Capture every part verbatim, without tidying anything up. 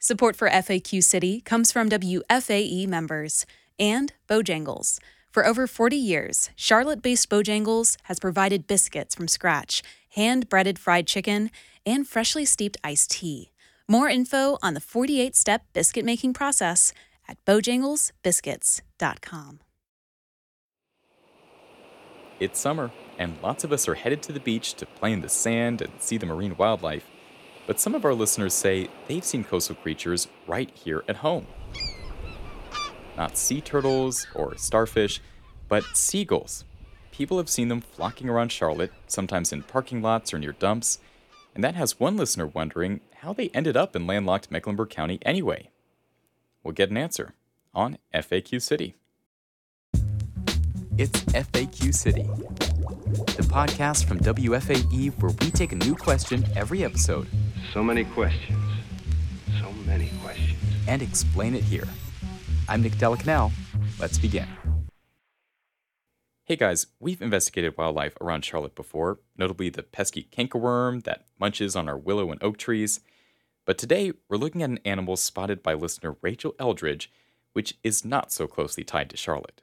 Support for F A Q City comes from W F A E members and Bojangles. For over forty years, Charlotte-based Bojangles has provided biscuits from scratch, hand-breaded fried chicken, and freshly steeped iced tea. More info on the forty-eight step biscuit-making process at bojangles biscuits dot com. It's summer, and lots of us are headed to the beach to play in the sand and see the marine wildlife. But some of our listeners say they've seen coastal creatures right here at home. Not sea turtles or starfish, but seagulls. People have seen them flocking around Charlotte, sometimes in parking lots or near dumps, and that has one listener wondering how they ended up in landlocked Mecklenburg County anyway. We'll get an answer on F A Q City. It's F A Q City, the podcast from W F A E where we take a new question every episode. So many questions. So many questions. And explain it here. I'm Nick Delacanal. Let's begin. Hey guys, we've investigated wildlife around Charlotte before, notably the pesky cankerworm that munches on our willow and oak trees. But today, we're looking at an animal spotted by listener Rachel Eldridge, which is not so closely tied to Charlotte.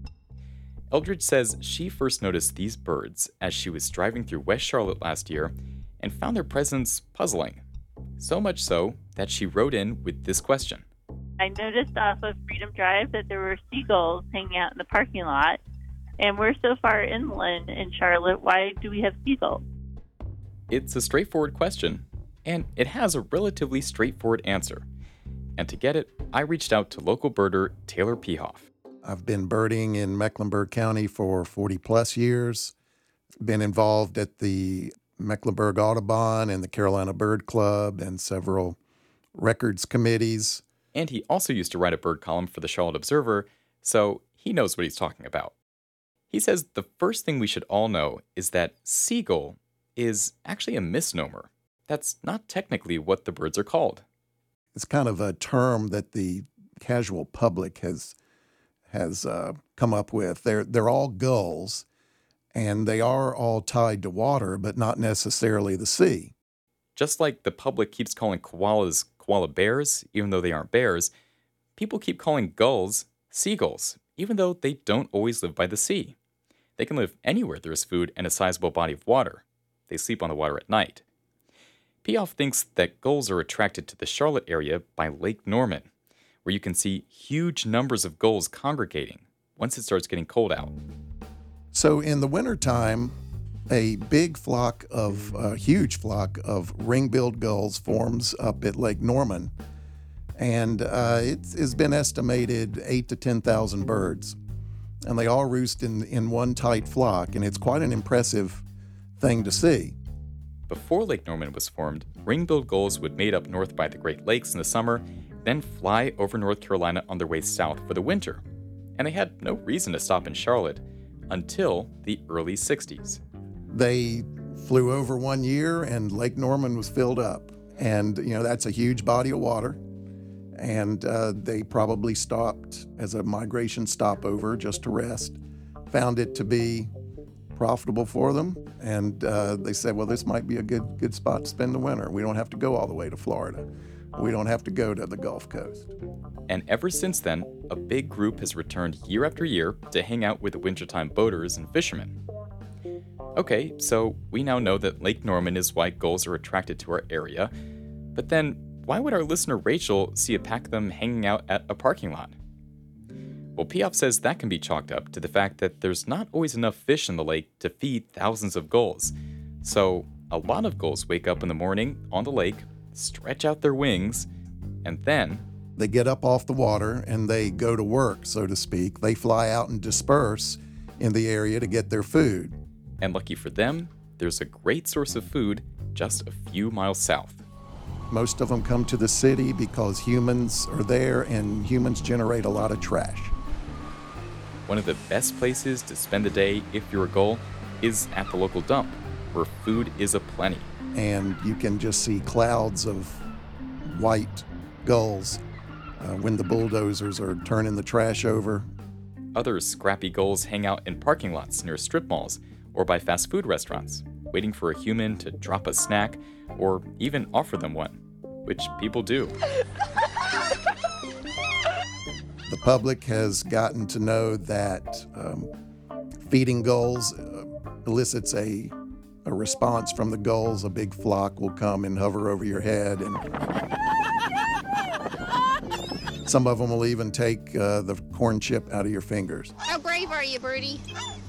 Eldridge says she first noticed these birds as she was driving through West Charlotte last year and found their presence puzzling. So much so that she wrote in with this question. I noticed off of Freedom Drive that there were seagulls hanging out in the parking lot, and we're so far inland in Charlotte, why do we have seagulls? It's a straightforward question, and it has a relatively straightforward answer. And to get it, I reached out to local birder Taylor Pehoff. I've been birding in Mecklenburg County for forty plus years, been involved at the Mecklenburg Audubon and the Carolina Bird Club and several records committees. And he also used to write a bird column for the Charlotte Observer, so he knows what he's talking about. He says the first thing we should all know is that seagull is actually a misnomer. That's not technically what the birds are called. It's kind of a term that the casual public has has uh, come up with. They're, they're all gulls, and they are all tied to water, but not necessarily the sea. Just like the public keeps calling koalas koala bears, even though they aren't bears, people keep calling gulls seagulls, even though they don't always live by the sea. They can live anywhere there's food and a sizable body of water. They sleep on the water at night. Pehoff thinks that gulls are attracted to the Charlotte area by Lake Norman, where you can see huge numbers of gulls congregating once it starts getting cold out. So in the wintertime, a big flock of, a huge flock of ring-billed gulls forms up at Lake Norman. And uh, it has been estimated eight to ten thousand birds. And they all roost in, in one tight flock, and it's quite an impressive thing to see. Before Lake Norman was formed, ring-billed gulls would mate up north by the Great Lakes in the summer, then fly over North Carolina on their way south for the winter. And they had no reason to stop in Charlotte until the early sixties. They flew over one year and Lake Norman was filled up. And, you know, that's a huge body of water. And uh, they probably stopped as a migration stopover just to rest, found it to be profitable for them. And uh, they said, well, this might be a good, good spot to spend the winter. We don't have to go all the way to Florida. We don't have to go to the Gulf Coast. And ever since then, a big group has returned year after year to hang out with the wintertime boaters and fishermen. Okay, so we now know that Lake Norman is why gulls are attracted to our area, but then why would our listener Rachel see a pack of them hanging out at a parking lot? Well, Pehoff says that can be chalked up to the fact that there's not always enough fish in the lake to feed thousands of gulls. So a lot of gulls wake up in the morning on the lake, stretch out their wings, and then they get up off the water and they go to work, so to speak. They fly out and disperse in the area to get their food. And lucky for them, there's a great source of food just a few miles south. Most of them come to the city because humans are there and humans generate a lot of trash. One of the best places to spend the day if you're a gull is at the local dump, where food is aplenty. And you can just see clouds of white gulls uh, when the bulldozers are turning the trash over. Other scrappy gulls hang out in parking lots near strip malls or by fast food restaurants, waiting for a human to drop a snack or even offer them one. which people do. The public has gotten to know that um, feeding gulls uh, elicits a, a response from the gulls. A big flock will come and hover over your head, and some of them will even take uh, the corn chip out of your fingers. How brave are you, Birdie?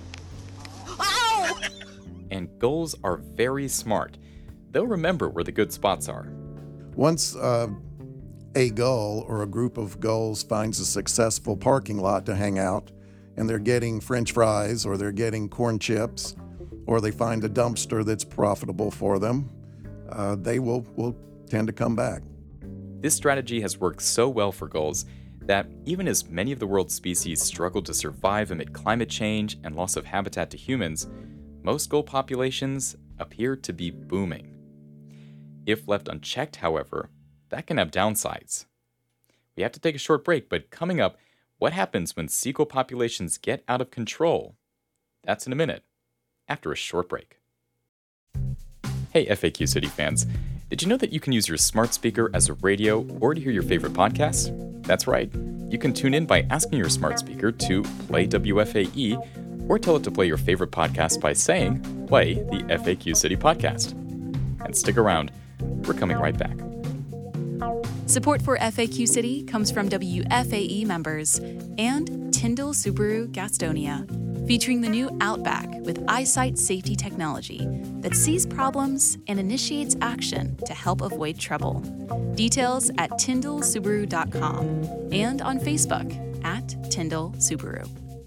Ow! And gulls are very smart. They'll remember where the good spots are. Once uh, a gull or a group of gulls finds a successful parking lot to hang out, and they're getting French fries or they're getting corn chips, or they find a dumpster that's profitable for them, uh, they will, will tend to come back. This strategy has worked so well for gulls that even as many of the world's species struggle to survive amid climate change and loss of habitat to humans, most gull populations appear to be booming. If left unchecked, however, that can have downsides. We have to take a short break, but coming up, what happens when seagull populations get out of control? That's in a minute, after a short break. Hey F A Q City fans, did you know that you can use your smart speaker as a radio or to hear your favorite podcasts? That's right, you can tune in by asking your smart speaker to play W F A E or tell it to play your favorite podcast by saying, play the F A Q City podcast. And stick around, we're coming right back. Support for F A Q City comes from W F A E members and Tyndall Subaru Gastonia, featuring the new Outback with eyesight safety technology that sees problems and initiates action to help avoid trouble. Details at tyndall subaru dot com and on Facebook at Tyndall Subaru.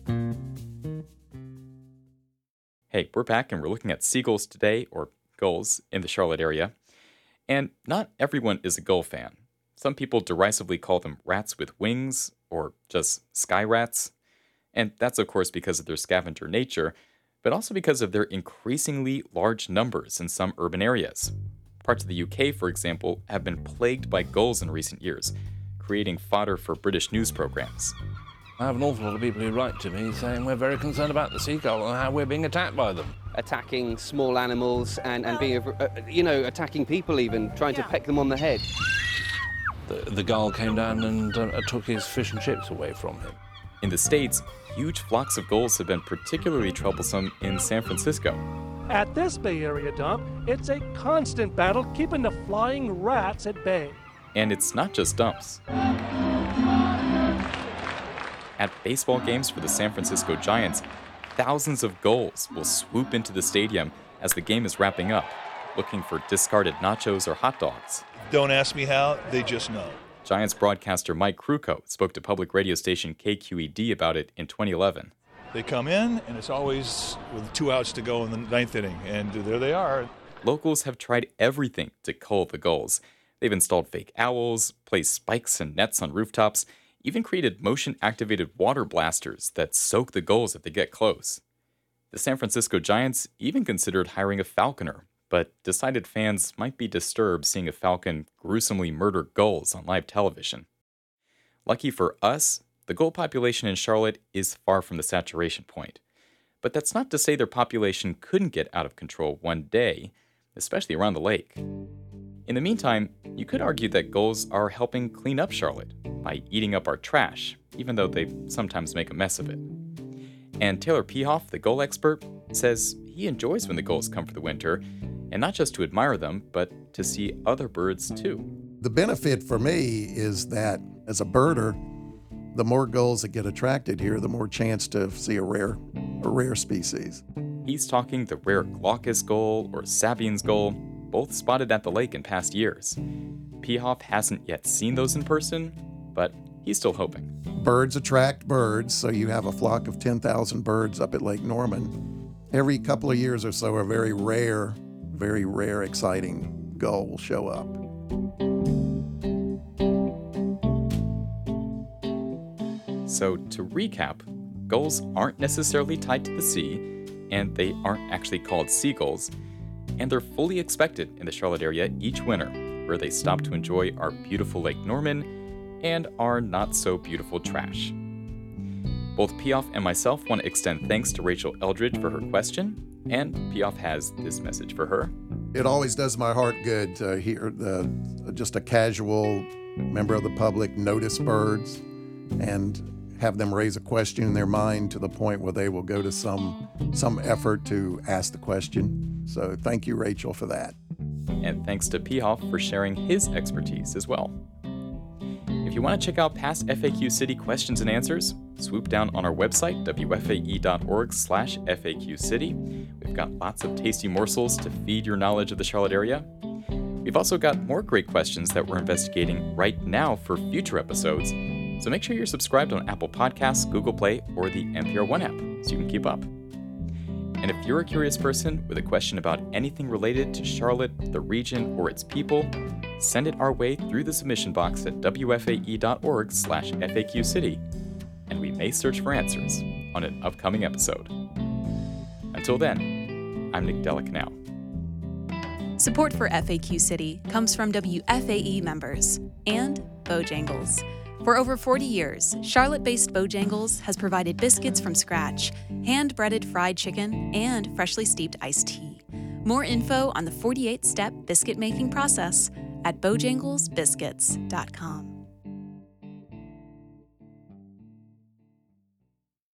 Hey, we're back and we're looking at seagulls today, or gulls, in the Charlotte area. And not everyone is a gull fan. Some people derisively call them rats with wings, or just sky rats. And that's of course because of their scavenger nature, but also because of their increasingly large numbers in some urban areas. Parts of the U K, for example, have been plagued by gulls in recent years, creating fodder for British news programs. I have an awful lot of people who write to me saying we're very concerned about the seagull and how we're being attacked by them. Attacking small animals and, and being, uh, you know, attacking people even, trying to peck them on the head. The, the gull came down and uh, took his fish and chips away from him. In the States, huge flocks of gulls have been particularly troublesome in San Francisco. At this Bay Area dump, it's a constant battle keeping the flying rats at bay. And it's not just dumps. At baseball games for the San Francisco Giants, thousands of gulls will swoop into the stadium as the game is wrapping up, looking for discarded nachos or hot dogs. Don't ask me how, they just know. Giants broadcaster Mike Krukow spoke to public radio station K Q E D about it in twenty eleven. They come in, and it's always with two outs to go in the ninth inning, and there they are. Locals have tried everything to cull the gulls. They've installed fake owls, placed spikes and nets on rooftops, even created motion-activated water blasters that soak the gulls if they get close. The San Francisco Giants even considered hiring a falconer, but decided fans might be disturbed seeing a falcon gruesomely murder gulls on live television. Lucky for us, the gull population in Charlotte is far from the saturation point. But that's not to say their population couldn't get out of control one day, especially around the lake. In the meantime, you could argue that gulls are helping clean up Charlotte by eating up our trash, even though they sometimes make a mess of it. And Taylor Pehoff, the gull expert, says he enjoys when the gulls come for the winter, and not just to admire them, but to see other birds too. The benefit for me is that as a birder, the more gulls that get attracted here, the more chance to see a rare, a rare species. He's talking the rare glaucous gull or Sabian's gull, both spotted at the lake in past years. Pehoff hasn't yet seen those in person, but he's still hoping. Birds attract birds, so you have a flock of ten thousand birds up at Lake Norman. Every couple of years or so, a very rare, very rare, exciting gull will show up. So to recap, gulls aren't necessarily tied to the sea, and they aren't actually called seagulls, and they're fully expected in the Charlotte area each winter, where they stop to enjoy our beautiful Lake Norman and our not-so-beautiful trash. Both Pehoff and myself want to extend thanks to Rachel Eldridge for her question, and Pehoff has this message for her. It always does my heart good to hear the just a casual member of the public notice birds and have them raise a question in their mind to the point where they will go to some some effort to ask the question. So thank you, Rachel, for that. And thanks to Pihoff for sharing his expertise as well. If you want to check out past F A Q City questions and answers, swoop down on our website, W F A E dot org slash F A Q City. We've got lots of tasty morsels to feed your knowledge of the Charlotte area. We've also got more great questions that we're investigating right now for future episodes, so make sure you're subscribed on Apple Podcasts, Google Play, or the N P R One app so you can keep up. And if you're a curious person with a question about anything related to Charlotte, the region, or its people, send it our way through the submission box at W F A E dot org slash F A Q City, and we may search for answers on an upcoming episode. Until then, I'm Nick Delicanow. Support for F A Q City comes from W F A E members and Bojangles. For over forty years, Charlotte-based Bojangles has provided biscuits from scratch, hand-breaded fried chicken, and freshly steeped iced tea. More info on the forty-eight step biscuit-making process at bojangles biscuits dot com.